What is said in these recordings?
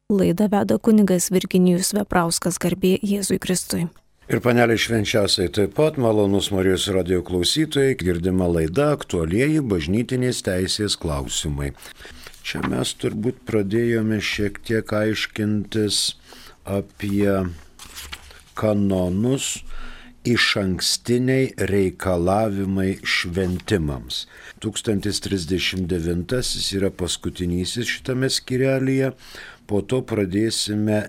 Laidą veda kunigas Virginijus Veprauskas, garbė Jėzui Kristui. Ir panelė švenčiausiai taip pat, malonus Marijos radijo klausytojai, girdima laida aktualieji bažnytinės teisės klausimai. Čia mes turbūt pradėjome šiek tiek aiškintis apie kanonus, išankstiniai reikalavimai šventimams. 1039 yra paskutinysis šitame skyrelyje, po to pradėsime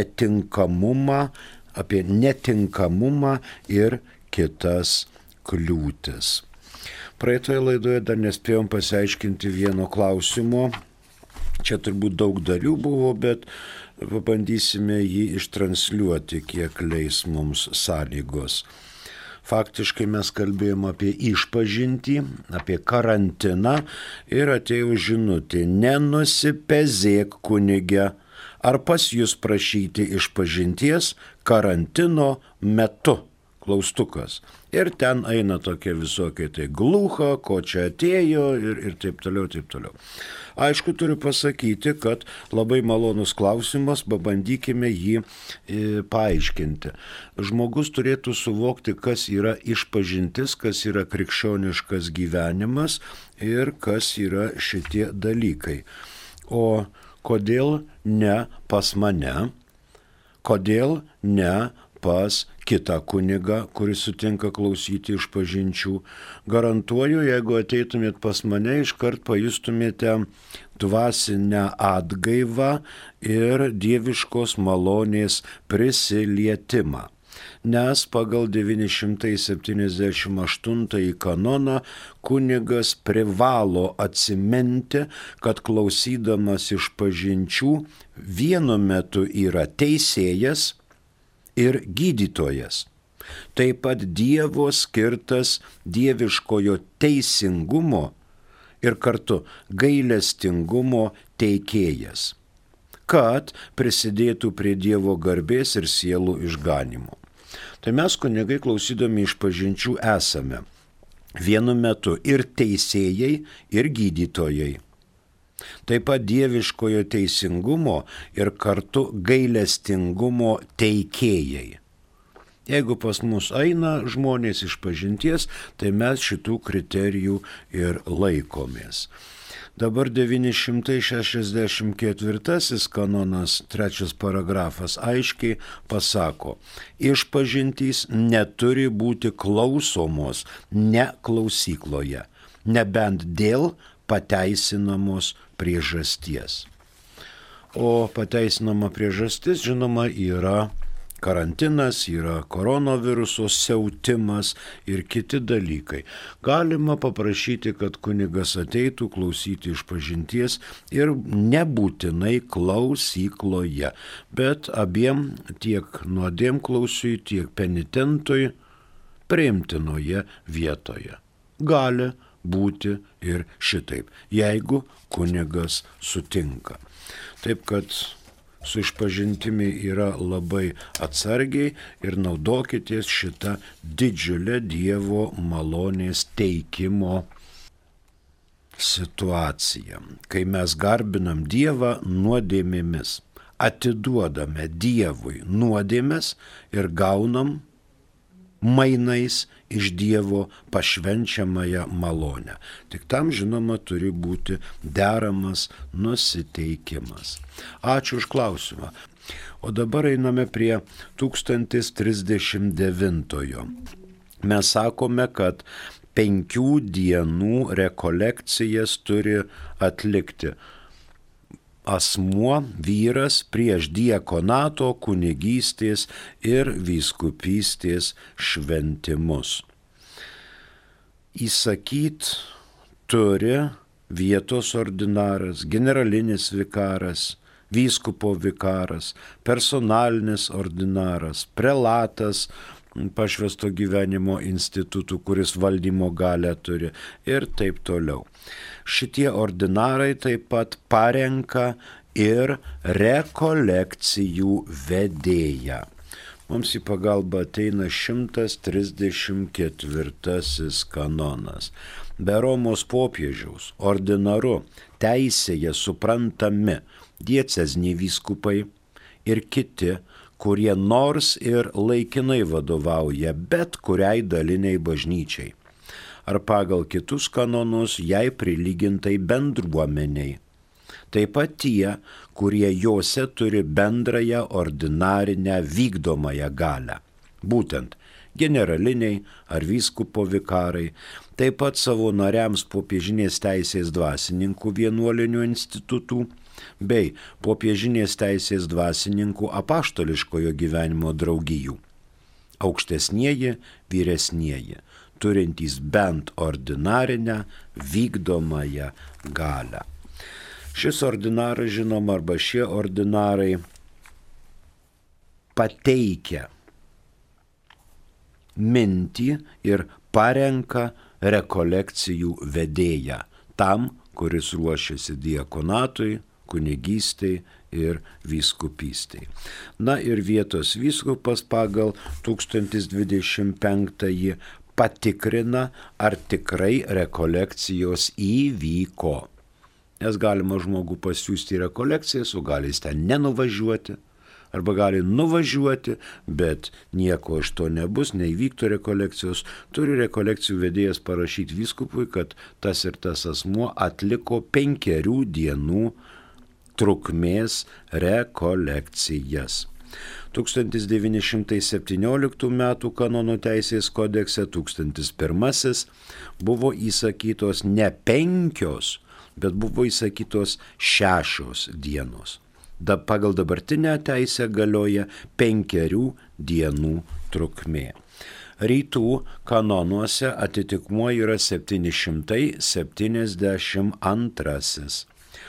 apie netinkamumą ir kitas kliūtis. Praeitoje laidoje dar nespėjom pasiaiškinti vieno klausimo. Čia turbūt daug dalių buvo, bet pabandysime jį ištransliuoti, kiek leis mums sąlygos. Faktiškai mes kalbėjom apie išpažintį, apie karantiną ir atėjo žinutė: nenusipezėk, kunige, ar pas jūs prašyti išpažinties karantino metu? Klaustukas. Ir ten eina tokie visokie, tai glūcha, ko čia atėjo ir taip toliau, taip toliau. Aišku, turiu pasakyti, kad labai malonus klausimas, pabandykime jį paaiškinti. Žmogus turėtų suvokti, kas yra išpažintis, kas yra krikščioniškas gyvenimas ir kas yra šitie dalykai. O kodėl ne pas mane? Kodėl ne pas kitą kunigą, kuris sutinka klausyti išpažinčių? Garantuoju, jeigu ateitumėt pas mane, iškart pajustumėte dvasinę atgaivą ir dieviškos malonės prisilietimą. Nes pagal 978 kanoną kunigas privalo atsiminti, kad klausydamas išpažinčių vienu metu yra teisėjas ir gydytojas. Taip pat Dievo skirtas dieviškojo teisingumo ir kartu gailestingumo teikėjas, kad prisidėtų prie Dievo garbės ir sielų išganimo. Tai mes, kunigai, klausydami išpažinčių, esame vienu metu ir teisėjai, ir gydytojai. Taip pat dieviškojo teisingumo ir kartu gailestingumo teikėjai. Jeigu pas mus eina žmonės išpažinties, tai mes šitų kriterijų ir laikomės. Dabar 964 kanonas, 3 paragrafas aiškiai pasako: išpažintys neturi būti klausomos ne klausykloje, nebent dėl pateisinamos priežasties. O pateisinama priežastis, žinoma, yra karantinas, yra koronaviruso siautimas ir kiti dalykai. Galima paprašyti, kad kunigas ateitų klausyti išpažinties ir nebūtinai klausykloje, bet abiem, tiek nuodėmklausiui, tiek penitentui, priimtinoje vietoje. Gali būti ir šitaip, jeigu kunigas sutinka. Taip kad su išpažintimi yra labai atsargiai ir naudokitės šitą didžiulę Dievo malonės teikimo situaciją, kai mes garbinam Dievą nuodėmėmis, atiduodame Dievui nuodėmes ir gaunam mainais iš Dievo pašvenčiamąją malonę. Tik tam, žinoma, turi būti deramas nusiteikimas. Ačiū už klausimą. O dabar einame prie 1039. Mes sakome, kad 5 dienų rekolekcijas turi atlikti asmuo, vyras, prieš diakonato, kunigystės ir vyskupystės šventimus. Įsakyt turi vietos ordinaras, generalinis vikaras, vyskupo vikaras, personalinis ordinaras, prelatas pašvęsto gyvenimo institutų, kuris valdymo galią turi ir taip toliau. Šitie ordinarai taip pat parenka ir rekolekcijų vedėją. Mums į pagalbą ateina 134 kanonas. Be Romos popiežiaus ordinaru teisėje suprantami dieceziniai vyskupai ir kiti, kurie nors ir laikinai vadovauja bet kuriai daliniai bažnyčiai, ar pagal kitus kanonus jai prilygintai bendruomeniai. Taip pat tie, kurie jose turi bendrąją ordinarinę vykdomąją galią, būtent generaliniai ar vyskupo vikarai, taip pat savo nariams popiežinės teisės dvasininkų vienuolinių institutų, bei popiežinės teisės dvasininkų apaštališkojo gyvenimo draugijų. Aukštesnieji, vyresnieji, turintys bent ordinarinę vykdomąją galią. Šis ordinaras, žinoma, arba šie ordinarai pateikia mintį ir parenka rekolekcijų vedėją tam, kuris ruošiasi diakonatui, kunigystei ir vyskupystei. Na ir vietos vyskupas pagal 1025 patikrina, ar tikrai rekolekcijos įvyko. Nes galima žmogų pasiųsti į rekolekcijas, o gali jis ten nenuvažiuoti, arba gali nuvažiuoti, bet nieko iš to nebus, neįvyktų rekolekcijos. Turi rekolekcijų vedėjas parašyti vyskupui, kad tas ir tas asmuo atliko 5 dienų trukmės rekolekcijas. 1917 m. kanonų teisės kodekse 1001 buvo įsakytos ne 5, bet buvo įsakytos 6 dienos. Pagal dabartinę teisę galioja 5 dienų trukmė. Rytų kanonuose atitikmuo yra 772.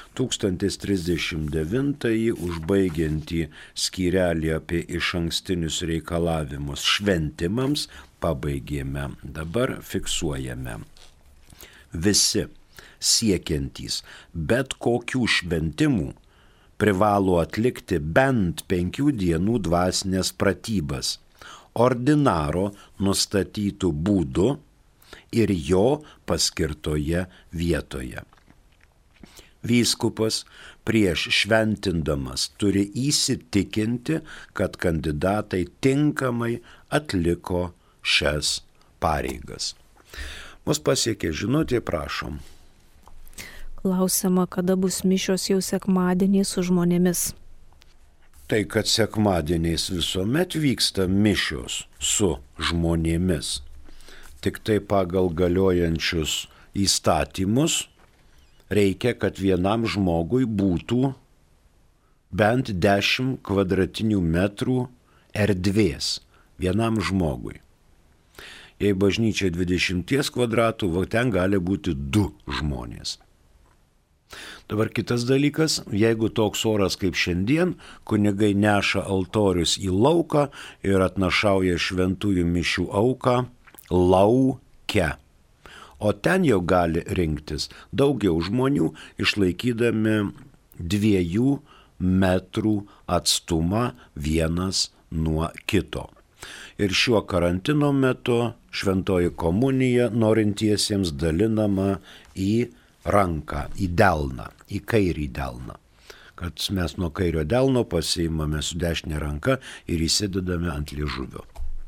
1039 užbaigiantį skyrelį apie išankstinius reikalavimus šventimams pabaigėme. Dabar fiksuojame. Visi siekiantys bet kokių šventimų privalo atlikti bent 5 dienų dvasinės pratybas ordinaro nustatytų būdu ir jo paskirtoje vietoje. Vyskupas prieš šventindamas turi įsitikinti, kad kandidatai tinkamai atliko šias pareigas. Mus pasiekė žinutė, prašom. Klausiama, kada bus mišios jau sekmadienį su žmonėmis. Tai, kad sekmadieniais visuomet vyksta mišios su žmonėmis. Tik tai pagal galiojančius įstatymus reikia, kad vienam žmogui būtų bent 10 kvadratinių metrų erdvės. Vienam žmogui. Jei bažnyčia 20 kvadratų, ten gali būti 2 žmonės. Dabar kitas dalykas, jeigu toks oras kaip šiandien, kunigai neša altorius į lauką ir atnašauja šventųjų mišių auką lauke. O ten jau gali rinktis daugiau žmonių, išlaikydami 2 metrų atstumą vienas nuo kito. Ir šiuo karantino metu šventoji komunija norintiesiems dalinama į ranką, į delną, į kairį delną. Kad mes nuo kairio delno pasiimame su dešinė ranka ir įsidedame ant liežuvio.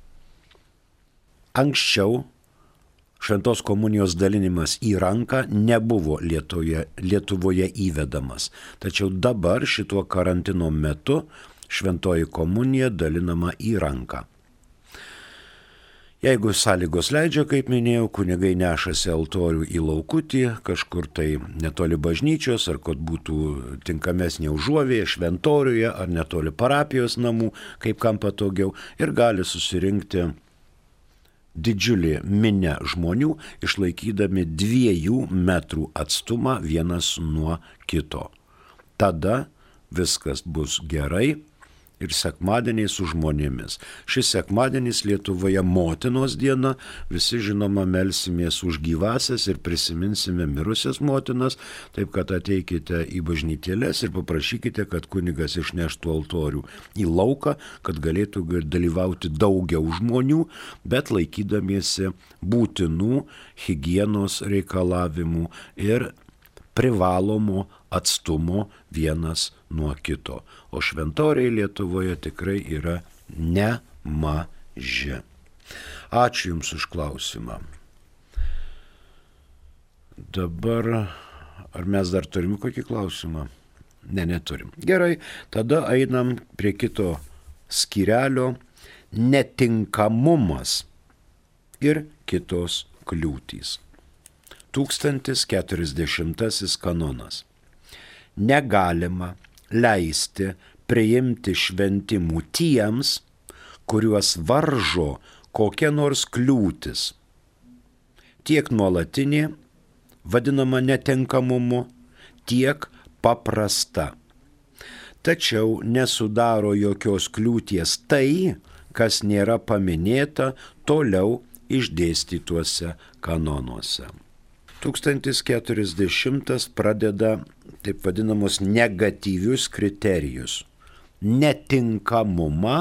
Anksčiau šventos komunijos dalinimas į ranką nebuvo Lietuvoje įvedamas. Tačiau dabar šituo karantino metu šventoji komunija dalinama į ranką. Jeigu sąlygos leidžia, kaip minėjau, kunigai nešasi altorių į laukutį, kažkur tai netoli bažnyčios, ar kad būtų tinkamesnė užuovėje, šventoriuje, ar netoli parapijos namų, kaip kam patogiau, ir gali susirinkti didžiulį minę žmonių, išlaikydami 2 metrų atstumą vienas nuo kito. Tada viskas bus gerai ir sekmadieniai su žmonėmis. Šis sekmadienis Lietuvoje motinos diena, visi žinoma melsimės už gyvasias ir prisiminsime mirusias motinas, taip kad ateikite į bažnytėles ir paprašykite, kad kunigas išneštų altorių į lauką, kad galėtų dalyvauti daugiau žmonių, bet laikydamiesi būtinų higienos reikalavimų ir privalomo atstumo vienas nuo kito. O šventoriai Lietuvoje tikrai yra nemaži. Ačiū Jums už klausimą. Dabar, ar mes dar turim kokį klausimą? Ne, neturim. Gerai, tada einam prie kito skyrelio – netinkamumas ir kitos kliūtys. 1040 kanonas. Negalima leisti priimti šventimų tiems, kuriuos varžo kokia nors kliūtis. Tiek nuolatinė, vadinama netinkamumu, tiek paprasta. Tačiau nesudaro jokios kliūties tai, kas nėra paminėta toliau išdėstytuose kanonuose. 1040 pradeda taip vadinamus negatyvius kriterijus – netinkamumą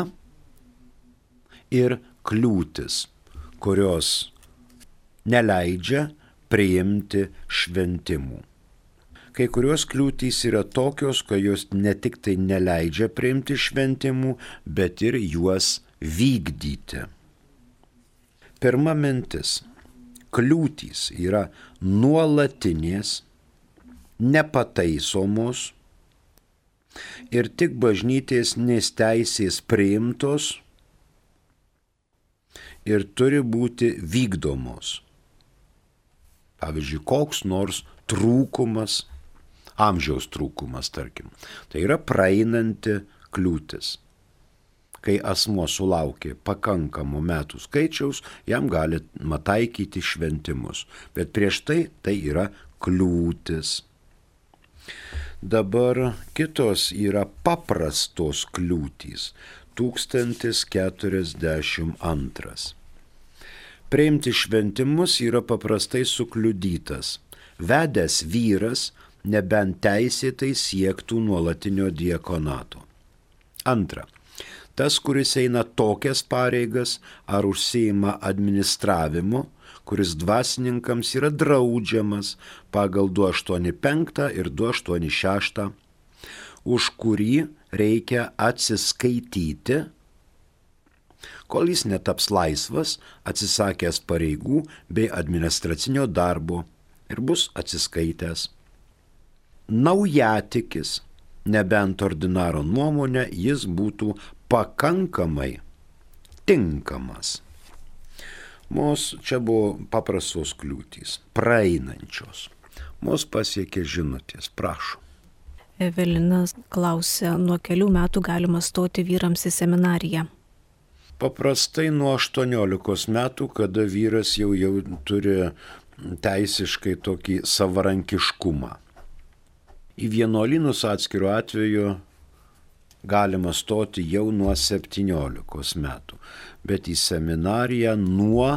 ir kliūtis, kurios neleidžia priimti šventimų. Kai kurios kliūtys yra tokios, kad jos ne tik tai neleidžia priimti šventimų, bet ir juos vykdyti. Pirma mintis. Kliūtys yra nuolatinės, nepataisomos ir tik bažnytinės teisės priimtos ir turi būti vykdomos. Pavyzdžiui, koks nors trūkumas, amžiaus trūkumas, tarkim. Tai yra praeinanti kliūtis. Kai asmuo sulaukė pakankamo metų skaičiaus, jam galima taikyti šventimus. Bet prieš tai yra kliūtis. Dabar kitos yra paprastos kliūtys. 1042. Priimti šventimus yra paprastai sukliudytas. Vedęs vyras nebent teisėtai siektų nuolatinio diakonato. Antra. Tas, kuris eina tokias pareigas ar užsiima administravimu, kuris dvasininkams yra draudžiamas pagal 285 ir 286, už kurį reikia atsiskaityti, kol jis netaps laisvas, atsisakęs pareigų bei administracinio darbo ir bus atsiskaitęs. Naujatikis, nebent ordinaro nuomonė, jis būtų pakankamai tinkamas. Mūsų čia buvo paprastos kliūtys, praeinančios. Mūsų pasiekė žinutės, prašau. Evelina klausė, nuo kelių metų galima stoti vyrams į seminariją? Paprastai nuo 18 metų, kada vyras jau turi teisiškai tokį savarankiškumą. Į vienuolynus atskiru atveju galima stoti jau nuo 17 metų, bet į seminariją nuo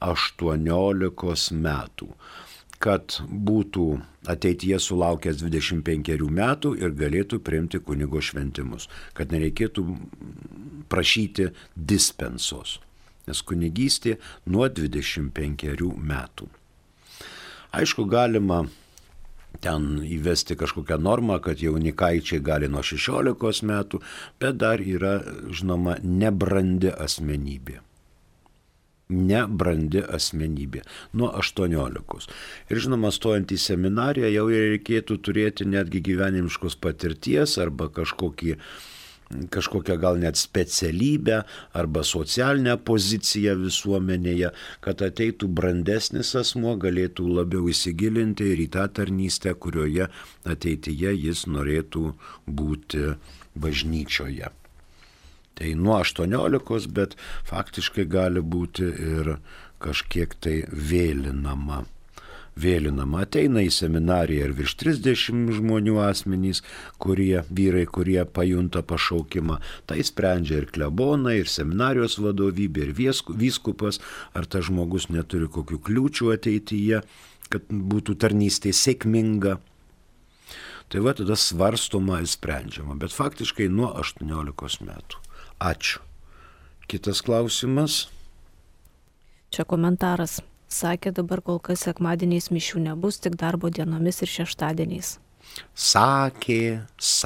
18 metų, kad būtų ateityje sulaukęs 25 metų ir galėtų priimti kunigo šventimus, kad nereikėtų prašyti dispensos, nes kunigystė nuo 25 metų. Aišku, galima ten įvesti kažkokią normą, kad jaunikaičiai gali nuo 16 metų, bet dar yra, žinoma, nebrandi asmenybė. Nebrandi asmenybė nuo 18. Ir žinoma, stojant į seminariją jau reikėtų turėti netgi gyvenimiškos patirties arba kažkokią gal net specialybę arba socialinę poziciją visuomenėje, kad ateitų brandesnis asmuo, galėtų labiau įsigilinti ir į tą tarnystę, kurioje ateityje jis norėtų būti bažnyčioje. Tai nuo 18, bet faktiškai gali būti ir kažkiek tai vėlinama vėlinama. Ateina į seminariją ir virš 30 žmonių asmenys, vyrai, kurie pajunta pašaukimą. Tai sprendžia ir klebonai, ir seminarijos vadovybė, ir vyskupas, ar tas žmogus neturi kokių kliūčių ateityje, kad būtų tarnystė sėkminga. Tai va tada svarstoma ir sprendžiama, bet faktiškai nuo 18 metų. Ačiū. Kitas klausimas. Čia komentaras. Sakė, dabar kol kas sekmadieniais mišių nebus, tik darbo dienomis ir šeštadieniais. Sakė,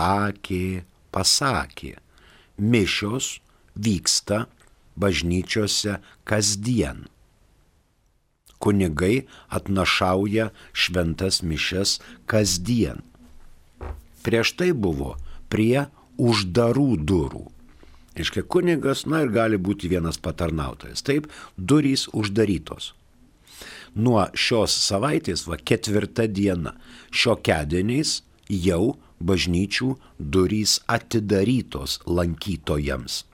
pasakė. Mišios vyksta bažnyčiose kasdien. Kunigai atnašauja šventas mišias kasdien. Prieš tai buvo prie uždarų durų. Reiškia, kunigas, ir gali būti vienas patarnautojas. Taip, durys uždarytos. Nuo šios savaitės, 4 diena, šiokiadieniais jau bažnyčių durys atidarytos lankytojams.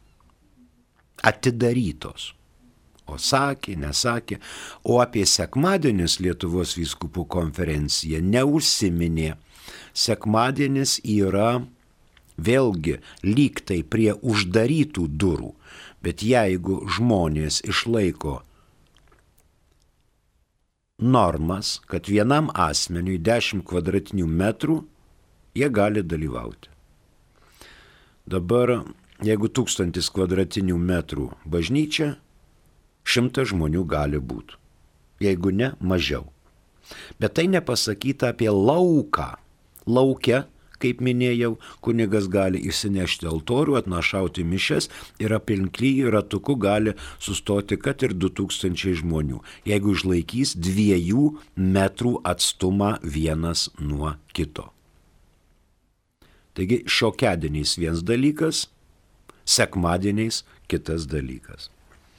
Atidarytos. O sakė, nesakė. O apie sekmadienis Lietuvos vyskupų konferencija neužsiminė. Sekmadienis yra vėlgi lyg tai prie uždarytų durų, bet jeigu žmonės išlaiko normas, kad vienam asmeniui 10 kvadratinių metrų, jie gali dalyvauti. Dabar, jeigu 1000 kvadratinių metrų bažnyčia, 100 žmonių gali būti. Jeigu ne, mažiau. Bet tai nepasakyta apie lauką. Lauke, kaip minėjau, kunigas gali įsinešti altorių, atnašauti mišias ir aplink ratuku gali sustoti, kad ir 2000 žmonių, jeigu išlaikys 2 metrų atstumą vienas nuo kito. Taigi šiokiadieniais vienas dalykas, sekmadieniais kitas dalykas.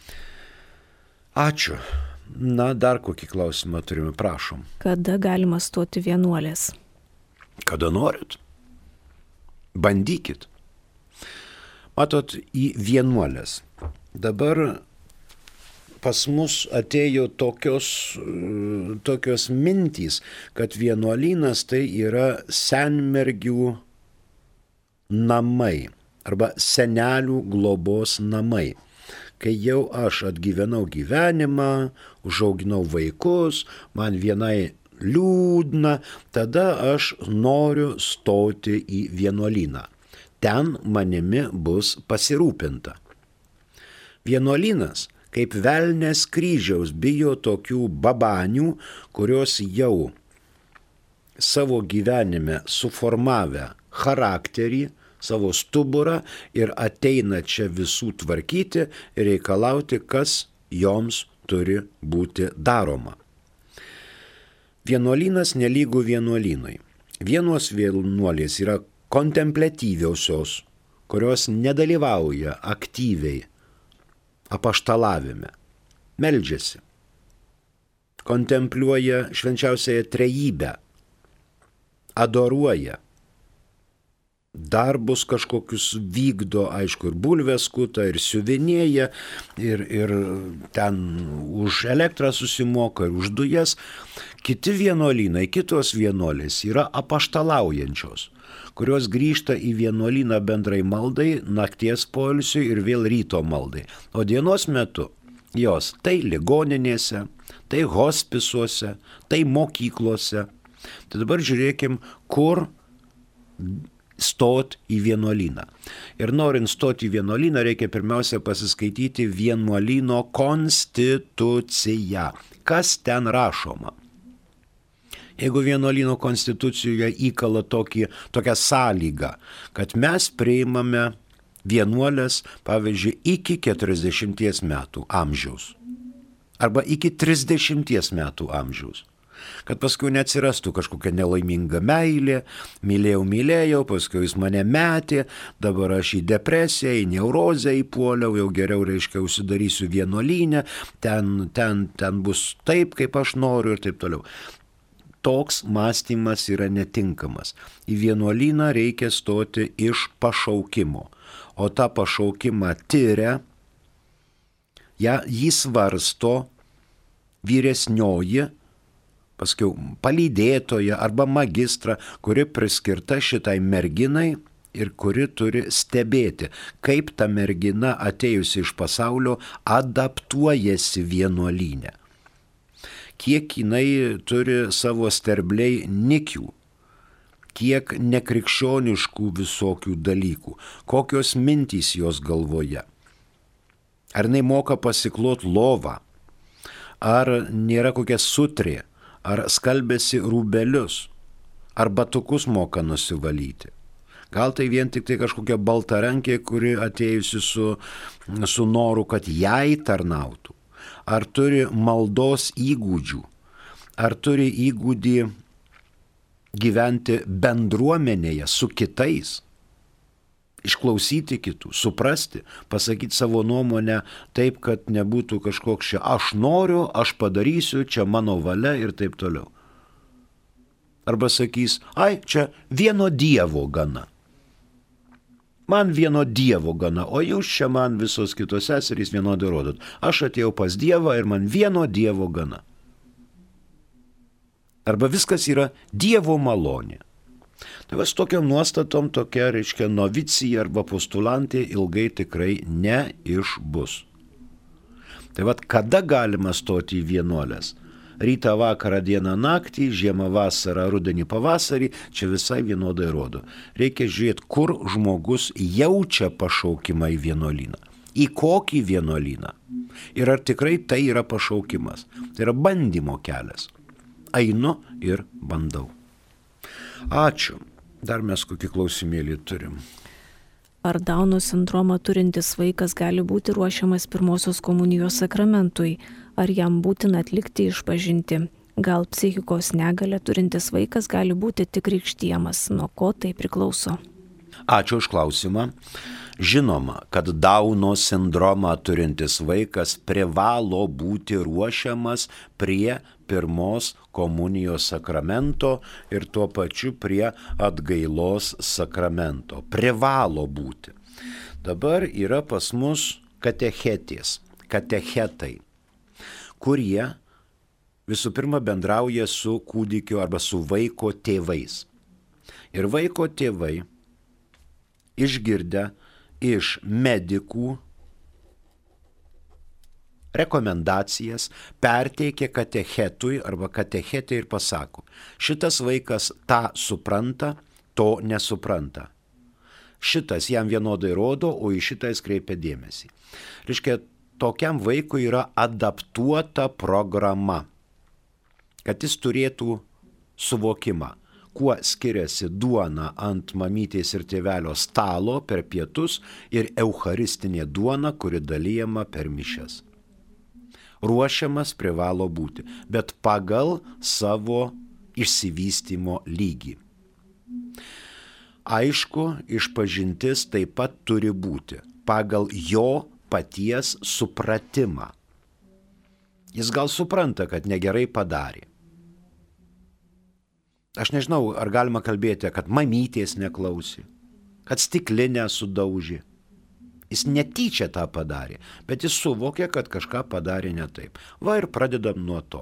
Ačiū. Dar kokį klausimą turime, prašom. Kada galima stoti vienuolės? Kada norit. Bandykit. Matot, į vienuolės. Dabar pas mus atėjo tokios mintys, kad vienuolynas tai yra senmergių namai arba senelių globos namai. Kai jau aš atgyvenau gyvenimą, užauginau vaikus, man vienai liūdna, tada aš noriu stoti į vienuolyną. Ten manimi bus pasirūpinta. Vienuolynas, kaip velnės kryžiaus, bijo tokių babanių, kurios jau savo gyvenime suformavę charakterį, savo stuburą ir ateina čia visų tvarkyti ir reikalauti, kas joms turi būti daroma. Vienuolynas nelygų vienuolynui. Vienos vienuolės yra kontempliatyviausios, kurios nedalyvauja aktyviai apaštalavime, meldžiasi, kontempliuoja švenčiausiąją trejybę, adoruoja, darbus kažkokius vykdo, aišku, ir bulves skuta, ir siuvinėja, ir ten už elektrą susimoka, ir už dujas. Kiti vienuolynai, kitos vienuolės yra apaštalaujančios, kurios grįžta į vienuolyną bendrai maldai, nakties poilsiui ir vėl ryto maldai. O dienos metu jos tai ligoninėse, tai hospisuose, tai mokyklose. Tai dabar žiūrėkim, kur stot į vienuolyną. Ir norint stoti į vienuolyną, reikia pirmiausia pasiskaityti vienuolyno konstituciją. Kas ten rašoma? Jeigu vienuolyno konstitucijoje įkala tokią sąlygą, kad mes priimame vienuolės, pavyzdžiui, iki 40 metų amžiaus arba iki 30 metų amžiaus, kad paskui neatsirastų kažkokia nelaiminga meilė, mylėjau, paskui jis mane metė, dabar aš į depresiją, į neurozę įpuoliau, jau geriau, reiškia, užsidarysiu vienuolyne, ten bus taip, kaip aš noriu ir taip toliau. Toks mąstymas yra netinkamas. Į vienuolyną reikia stoti iš pašaukimo, o tą pašaukimą tyria, jį svarsto vyresnioji paskiau palydėtoją arba magistrą, kuri priskirta šitai merginai ir kuri turi stebėti, kaip ta mergina atėjusi iš pasaulio adaptuojasi vienuolyne. Kiek jinai turi savo sterbliai nikių, kiek nekrikščioniškų visokių dalykų, kokios mintys jos galvoje. Ar jinai moka pasiklot lovą, ar nėra kokia sutrė, ar skalbėsi rūbelius, ar batukus moka nusivalyti. Gal tai vien tik tai kažkokia baltarankė, kuri atėjusi su noru, kad jai tarnautų. Ar turi maldos įgūdžių, ar turi įgūdį gyventi bendruomenėje su kitais, išklausyti kitų, suprasti, pasakyti savo nuomonę taip, kad nebūtų kažkoks čia aš noriu, aš padarysiu, čia mano valia ir taip toliau. Arba sakys, ai, čia vieno Dievo gana. Man vieno Dievo gana, o jūs čia man visos kitos seserys vienodai rodot. Aš atėjau pas Dievą ir man vieno Dievo gana. Arba viskas yra Dievo malonė. Tai vas tokiam nuostatom tokia, reiškia, novicija arba postulantė ilgai tikrai neišbus. Tai vad, kada galima stoti į vienuolės? Rytą, vakarą, dieną, naktį, žiemą, vasarą, rudenį, pavasarį, čia visai vienodai rodo. Reikia žiūrėti, kur žmogus jaučia pašaukimą į vienuolyną. Į kokį vienuolyną. Ir ar tikrai tai yra pašaukimas. Tai yra bandymo kelias. Einu ir bandau. Ačiū. Dar mes kokį klausimėlį turim. Ar Dauno sindromą turintis vaikas gali būti ruošiamas pirmosios komunijos sakramentui? Ar jam būtina atlikti išpažintį? Gal psichikos negalę turintis vaikas gali būti tik krikštijamas? Nuo ko tai priklauso? Ačiū už klausimą. Žinoma, kad Dauno sindromą turintis vaikas privalo būti ruošiamas prie pirmos komunijos sakramento ir tuo pačiu prie atgailos sakramento. Privalo būti. Dabar yra pas mus katechetai, kurie visų pirma bendrauja su kūdikiu arba su vaiko tėvais. Ir vaiko tėvai išgirdę iš medikų rekomendacijas perteikia katechetui arba katechetė ir pasako, šitas vaikas tą supranta, to nesupranta. Šitas jam vienodai rodo, o į šitą jis kreipia dėmesį. Reiškia, tokiam vaikui yra adaptuota programa, kad jis turėtų suvokimą, kuo skiriasi duona ant mamytės ir tėvelio stalo per pietus ir eucharistinė duona, kuri dalijama per mišias. Ruošiamas privalo būti, bet pagal savo išsivystymo lygį. Aišku, išpažintis taip pat turi būti pagal jo paties supratimą. Jis gal supranta, kad negerai padarė. Aš nežinau, ar galima kalbėti, kad mamytės neklausė, kad stiklinę sudaužė. Jis netyčia tą padarė, bet jis suvokė, kad kažką padarė ne taip. Va ir pradedam nuo to.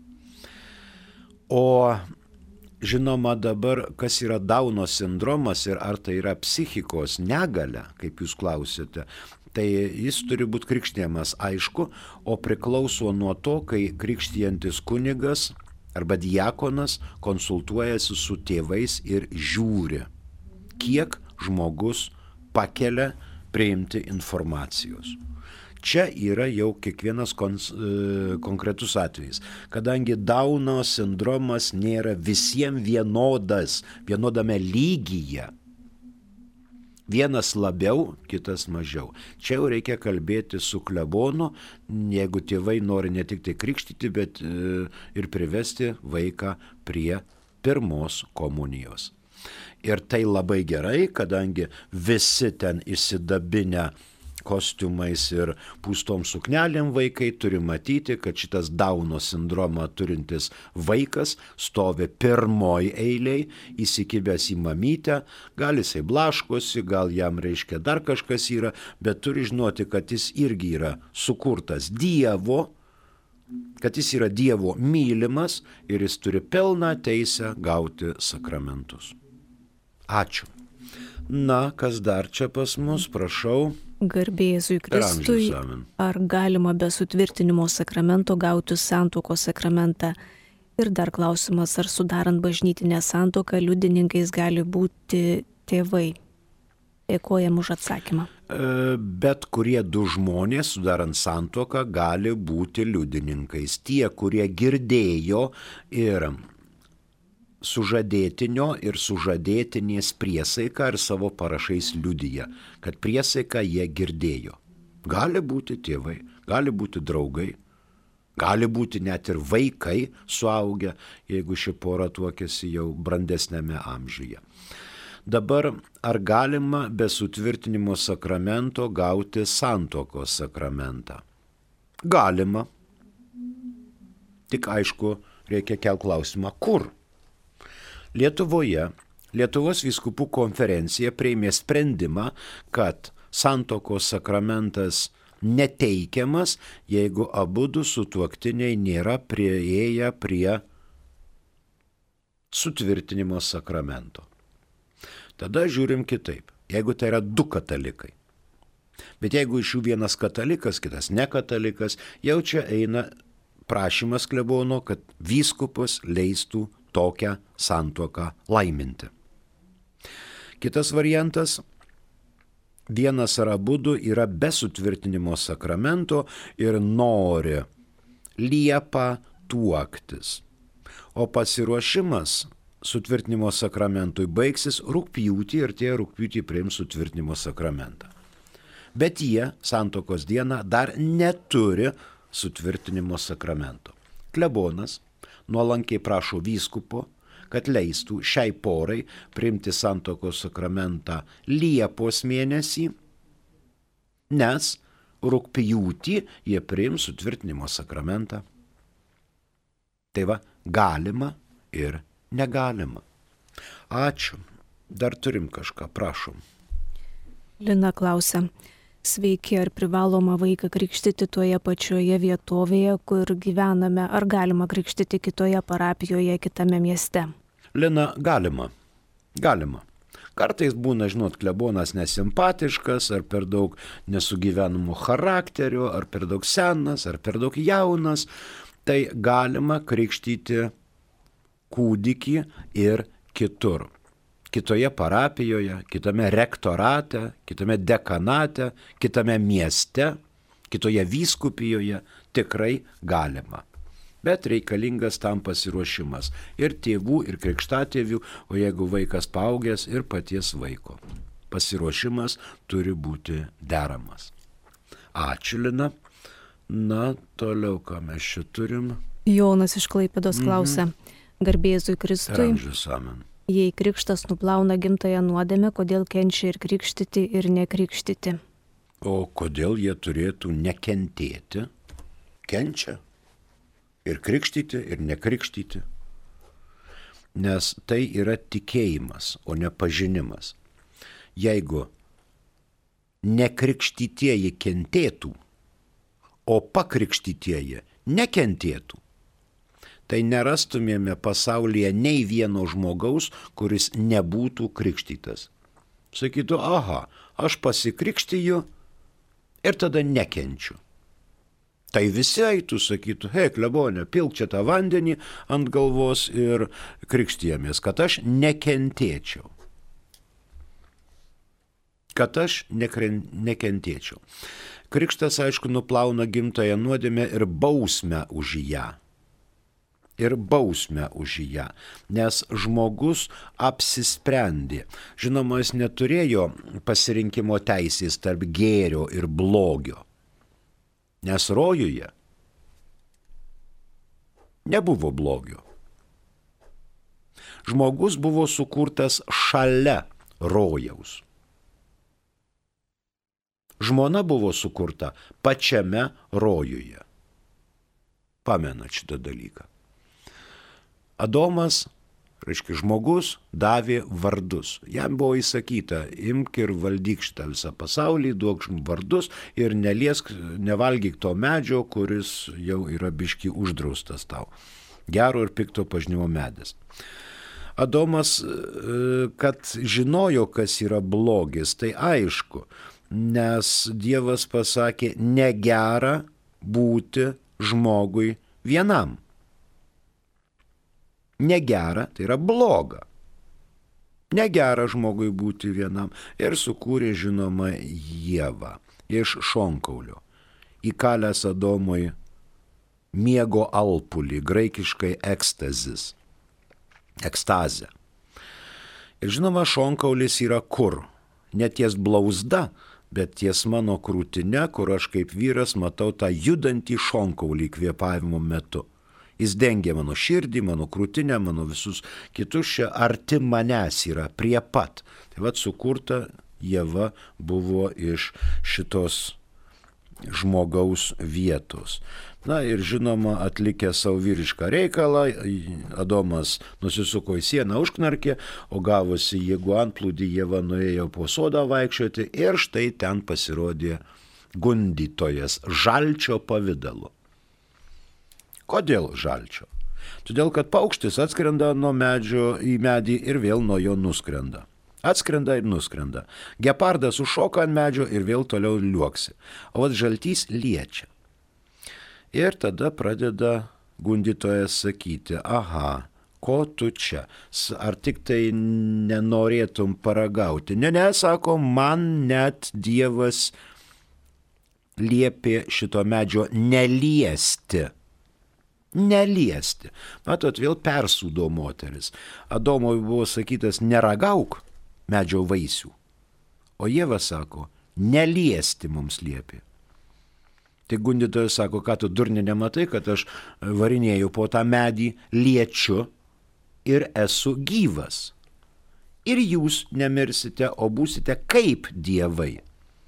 O žinoma dabar, kas yra Dauno sindromas ir ar tai yra psichikos negalia, kaip jūs klausėte, tai jis turi būti krikštijamas, aišku, o priklauso nuo to, kai krikštijantis kunigas arba diakonas konsultuojasi su tėvais ir žiūri, kiek žmogus pakelia priimti informacijos. Čia yra jau kiekvienas konkretus atvejis, kadangi Dauno sindromas nėra visiems vienodas, vienodame lygyje. Vienas labiau, kitas mažiau. Čia jau reikia kalbėti su klebonu, jeigu tėvai nori ne tik tai krikštyti, bet ir privesti vaiką prie pirmos komunijos. Ir tai labai gerai, kadangi visi ten įsidabinę kostiumais ir pūstom suknelėm vaikai turi matyti, kad šitas Dauno sindromą turintis vaikas stovi pirmoj eiliai, įsikibęs į mamytę, gal jisai blaškosi, gal jam reiškia dar kažkas yra, bet turi žinoti, kad jis irgi yra sukurtas Dievo, kad jis yra Dievo mylimas ir jis turi pilną teisę gauti sakramentus. Ačiū. Na, kas dar čia pas mus, prašau. Garbė Jėzui Kristui, ar galima be sutvirtinimo sakramento gauti santuokos sakramentą? Ir dar klausimas, ar sudarant bažnytinę santuoką liudininkais gali būti tėvai? Dėkojam už atsakymą. Bet kurie du žmonės, sudarant santuoką, gali būti liudininkais. Tie, kurie girdėjo ir sužadėtinio ir sužadėtinės priesaiką ir savo parašais liudija, kad priesaiką jie girdėjo. Gali būti tėvai, gali būti draugai, gali būti net ir vaikai suaugę, jeigu ši pora tuokiasi jau brandesnėme amžiuje. Dabar, ar galima be sutvirtinimo sakramento gauti santuokos sakramentą? Galima. Tik aišku, reikia kelti klausimą, kur? Lietuvoje Lietuvos vyskupų konferencija priėmė sprendimą, kad santuokos sakramentas neteikiamas, jeigu abudu sutuoktiniai nėra priėję prie sutvirtinimo sakramento. Tada žiūrim kitaip. Jeigu tai yra du katalikai. Bet jeigu iš jų vienas katalikas, kitas nekatalikas, jau čia eina prašymas klebono, kad vyskupas leistų tokią santuoką laiminti. Kitas variantas. Vienas ar abudu yra be sutvirtinimo sakramento ir nori Liepą tuoktis. O pasiruošimas sutvirtinimo sakramentui baigsis rugpjūtį ir tie rugpjūtį priims sutvirtinimo sakramentą. Bet jie santuokos dieną dar neturi sutvirtinimo sakramento. Klebonas nuolankiai prašo vyskupo, kad leistų šiai porai priimti santuokos sakramentą Liepos mėnesį, nes rugpjūtį jie priims sutvirtinimo sakramentą. Tai va, galima ir negalima. Ačiū. Dar turim kažką, prašom. Lina klausia. Sveiki, ar privaloma vaiką krikštyti toje pačioje vietovėje, kur gyvename, ar galima krikštyti kitoje parapijoje, kitame mieste? Lina, galima. Galima. Kartais būna, žinot, klebonas nesimpatiškas, ar per daug nesugyvenamo charakterio, ar per daug senas, ar per daug jaunas. Tai galima krikštyti kūdikį ir kitur. Kitoje parapijoje, kitame rektorate, kitame dekanate, kitame mieste, kitoje vyskupijoje tikrai galima. Bet reikalingas tam pasiruošimas ir tėvų, ir krikštatėvių, o jeigu vaikas paaugęs, ir paties vaiko. Pasiruošimas turi būti deramas. Ačiū, Lina. Na, toliau, ką mes čia turim. Jonas iš Klaipėdos klausia. Garbė Jėzui Kristui. Amžius amen. Jei krikštas nuplauna gimtąją nuodėmę, kodėl kenčia ir krikštyti, ir nekrikštyti? O kodėl jie turėtų nekentėti? Kenčia. Ir krikštyti, ir nekrikštyti. Nes tai yra tikėjimas, o ne pažinimas. Jeigu nekrikštytieji kentėtų, o pakrikštytieji nekentėtų, tai nerastumėme pasaulyje nei vieno žmogaus, kuris nebūtų krikštytas. Sakytų, aha, aš pasikrikštiju ir tada nekenčiu. Tai visi eitų, sakytų, hei, klebonė, pilk čia tą vandenį ant galvos ir krikštijamės, kad aš nekentėčiau. Kad aš nekentėčiau. Krikštas, aišku, nuplauna gimtąją nuodėmę ir bausmę už ją. Nes žmogus apsisprendė. Žinoma, jis neturėjo pasirinkimo teisės tarp gėrio ir blogio. Nes rojuje nebuvo blogio. Žmogus buvo sukurtas šalia rojaus. Žmona buvo sukurta pačiame rojuje. Pamenat šitą dalyką. Adomas, Reiškia, žmogus davė vardus. Jam buvo įsakyta, imk ir valdyk šitą visą pasaulį, duok vardus ir nevalgyk to medžio, kuris jau yra biški uždraustas tau. Gero ir pikto pažinimo medis. Adomas, kad žinojo, kas yra blogis, tai aišku, nes Dievas pasakė, negera būti žmogui vienam. Negera, tai yra bloga. Negera žmogui būti vienam. Ir sukūrė, žinoma, Ievą iš šonkaulio. Įkalęs Adomui miego alpulį, graikiškai ekstazę. Ir žinoma, šonkaulis yra kur? Ne ties blauzda, bet ties mano krūtine, kur aš kaip vyras matau tą judantį šonkaulį kvėpavimo metu. Jis dengia mano širdį, mano krūtinę, mano visus kitus čia arti manęs yra, prie pat. Tai vat sukurta Ieva buvo iš šitos žmogaus vietos. Na ir žinoma, atlikę savo vyrišką reikalą, Adomas nusisuko į sieną, užknarkė, o gavosi jėgų antplūdį, Ieva nuėjo po sodą vaikščioti ir štai ten pasirodė gundytojas žalčio pavidalu. Kodėl žalčio? Todėl, kad paukštis atskrenda nuo medžio į medį ir vėl nuo jo nuskrenda. Atskrenda ir nuskrenda. Gepardas užšoka ant medžio ir vėl toliau liuoksi. O žaltys liečia. Ir tada pradeda gundytojas sakyti, aha, ko tu čia? Ar tik tai nenorėtum paragauti? Ne, sako, man net Dievas liepė šito medžio neliesti. Neliesti. Matot, vėl persūdo moteris. Adomui buvo sakytas, neragauk medžio vaisių. O Ieva sako, neliesti mums liepė. Tai gundytojas sako, ką tu durni nematai, kad aš varinėju po tą medį, liečiu ir esu gyvas. Ir jūs nemirsite, o būsite kaip dievai.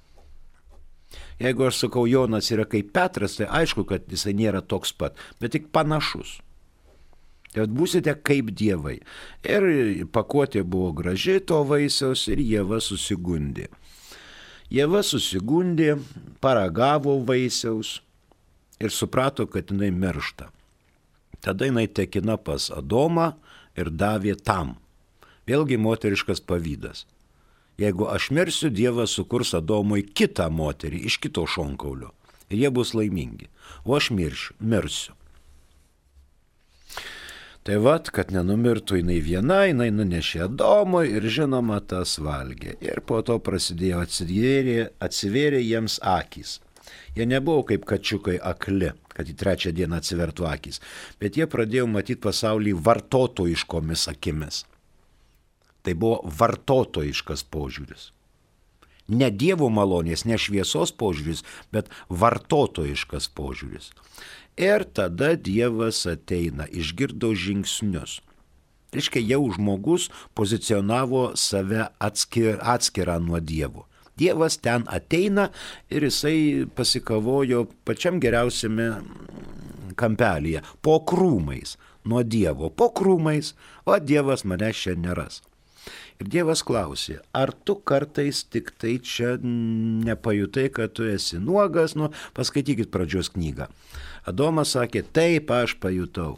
Jeigu aš sakau, Jonas yra kaip Petras, tai aišku, kad jisai nėra toks pat, bet tik panašus. Tai būsite kaip dievai. Ir pakuotė buvo graži to vaisiaus ir Ieva susigundė. Ieva susigundė, paragavo vaisiaus ir suprato, kad jinai miršta. Tada jinai tekina pas Adomą ir davė tam. Vėlgi moteriškas pavydas. Jeigu aš mirsiu, Dievas sukurs Adomui kitą moterį iš kito šonkaulio. Ir jie bus laimingi. O aš mirsiu. Tai vat, kad nenumirtų jinai viena, jinai nunešė Adomui ir žinoma tas valgė. Ir po to prasidėjo atsivėrė jiems akys. Jie nebuvo kaip kačiukai akli, kad į trečią dieną atsivertų akys, bet jie pradėjo matyti pasaulį vartotojiškomis akimis. Tai buvo vartotojiškas požiūris. Ne Dievo malonės, ne šviesos požiūris, bet vartotojiškas požiūris. Ir tada Dievas ateina, išgirdo žingsnius. Reiškia, jau žmogus pozicionavo save atskirą nuo Dievo. Dievas ten ateina ir jisai pasikavojo pačiam geriausiame kampelyje, po krūmais, nuo Dievo, po krūmais, o Dievas manęs čia neras. Ir Dievas klausė, ar tu kartais tik tai čia nepajutai, kad tu esi nuogas, paskaitykit pradžios knygą. Adomas sakė, taip aš pajutau.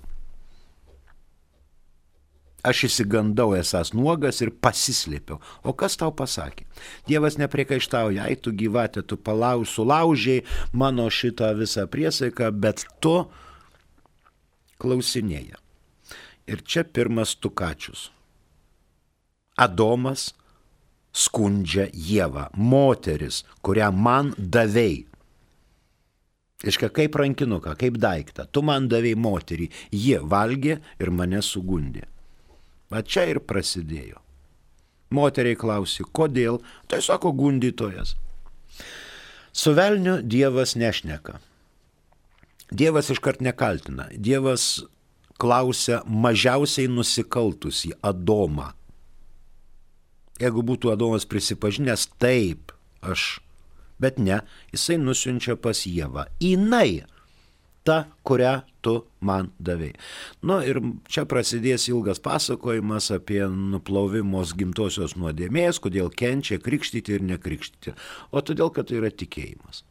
Aš įsigandau esąs nuogas ir pasislėpiau. O kas tau pasakė? Dievas nepriekaištauja, ai tu gyvatė, tu sulaužiai mano šitą visą priesaiką, bet tu klausinėja. Ir čia pirmas tukačius. Adomas skundžia Ievą, moteris, kurią man davei. Iškia, kaip rankinuką, kaip daiktą. Tu man davei moterį, ji valgė ir mane sugundė. Va čia ir prasidėjo. Moteriai klausė, kodėl? Tai sako gundytojas. Su velniu Dievas nešneka. Dievas iškart nekaltina. Dievas klausia mažiausiai nusikaltusį Adomą. Jeigu būtų Adomas prisipažinęs, taip, aš. Bet ne, jisai nusiunčia pas Ievą. Jinai ta, kurią tu man davei. Ir čia prasidės ilgas pasakojimas apie nuplovimos gimtosios nuodėmės, kodėl kenčia krikštyti ir nekrikštyti. O todėl, kad tai yra tikėjimas.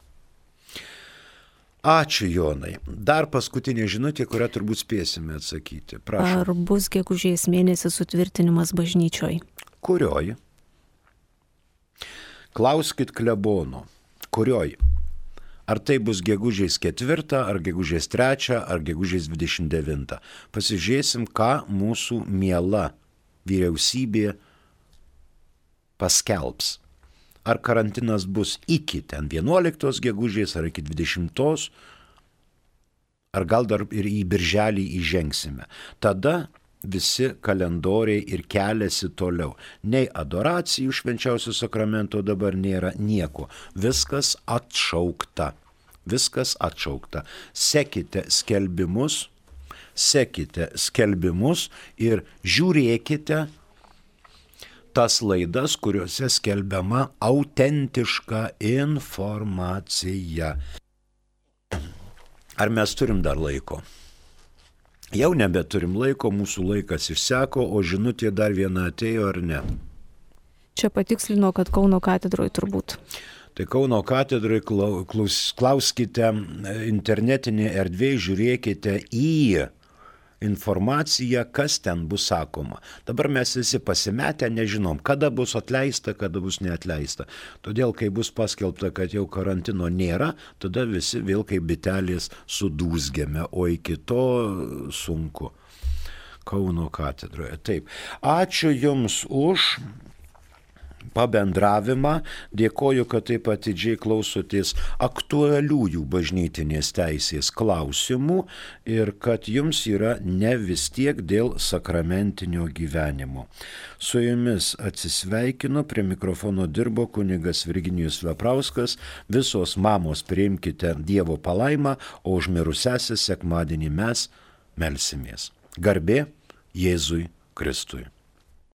Ačiū, Jonai. Dar paskutinė žinutė, kurią turbūt spėsime atsakyti. Prašau. Ar bus gegužės mėnesį sutvirtinimas bažnyčioj? Kurioj? Klauskit klebono. Kurioj? Ar tai bus gegužės 4, ar gegužės 3, ar gegužės 29? Pasižiūrėsim, ką mūsų miela vyriausybė paskelbs. Ar karantinas bus iki 11 gegužės, ar iki 20, ar gal dar ir į birželį įžengsime. Tada visi kalendoriai ir keliasi toliau. Nei adoracijų švenčiausio sakramento dabar nėra nieko. Viskas atšaukta. Viskas atšaukta. Sekite skelbimus ir žiūrėkite tas laidas, kuriuose skelbiama autentiška informacija. Ar mes turim dar laiko? Jau nebeturim laiko, mūsų laikas išseko, o žinutė dar viena atėjo ar ne? Čia patikslino, kad Kauno katedroje turbūt. Tai Kauno katedroje klauskite internetinė erdvė, žiūrėkite į informaciją, kas ten bus sakoma. Dabar mes visi pasimetę, nežinom, kada bus atleista, kada bus neatleista. Todėl, kai bus paskelbta, kad jau karantino nėra, tada visi vėl kaip bitelės sudūzgėme, o iki to sunku. Kauno katedroje. Taip. Ačiū Jums už pabendravimą. Dėkoju, kad taip atidžiai klausotės aktualiųjų bažnytinės teisės klausimų ir kad jums yra ne vis tiek dėl sakramentinio gyvenimo. Su jumis atsisveikinu, prie mikrofono dirbo kunigas Virginijus Veprauskas. Visos mamos priimkite Dievo palaimą, o už mirusiasis sekmadienį mes melsimės. Garbė Jėzui Kristui.